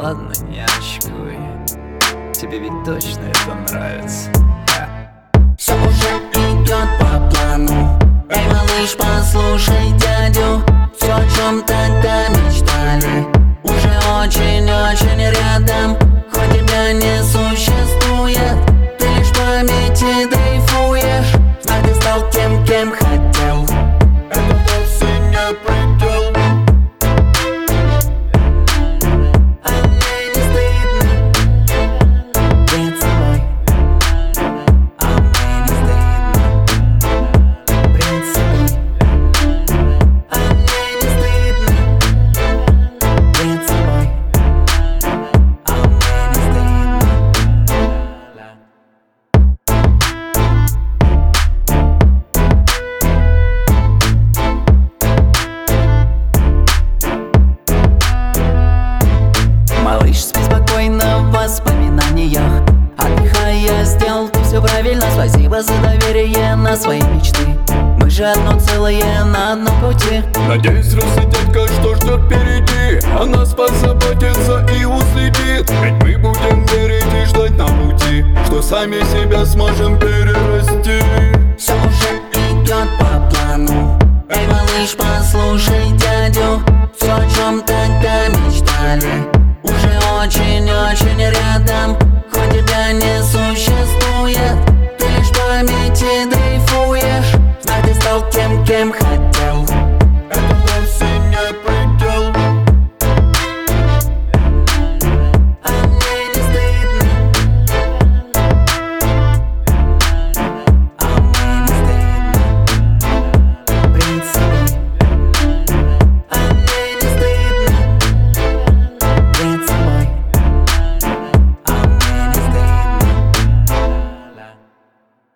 ладно, не очкуй, тебе ведь точно это нравится. Все уже идет по плану. Эй, малыш, послушай дядю. Все, о чем тогда мечтали, уже очень-очень рядом. Хоть тебя не существует, ты лишь в памяти дрейфуешь. Знай, ты стал тем, кем хотел. Это вовсе не предел. А мне не стыдно быть собой. А мне не стыдно быть собой. А мне не стыдно быть собой. А мне не стыдно. Малыш, спи спокойно в воспоминаниях. Отдыхая, сделал ты все правильно. Спасибо за доверие на свои мечты. Мы же одно целое на одном пути. Надеюсь, взрослый дядька, что ждет впереди, о нас позаботится и уследит. Ведь мы будем верить и ждать на пути, что сами себя сможем перерасти. Все уже идет по плану. Эй, малыш, послушай дядю. Все, о чем тогда мечтали, уже очень-очень рядом. Хоть тебя не существует, ты лишь в памяти дрейфуешь. Знай, ты стал тем, кем хотел. Это вовсе